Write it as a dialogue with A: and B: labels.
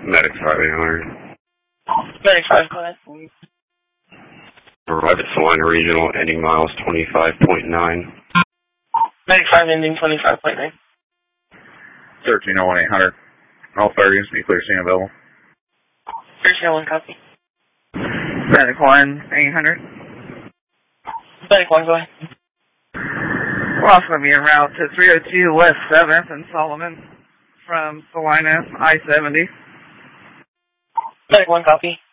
A: Medic 5800.
B: Medic 5, go ahead.
A: Arrive at Salina Regional, ending miles 25.9.
B: Medic 5, ending 25.9.
C: 1301-800. All fire units be clear, stand available.
B: 1301, copy.
D: Medic 1, 800.
B: Medic 1, go ahead.
D: We're also going to be en route to 302 West 7th and Solomon from Salina, I-70.
B: Medic 1, copy.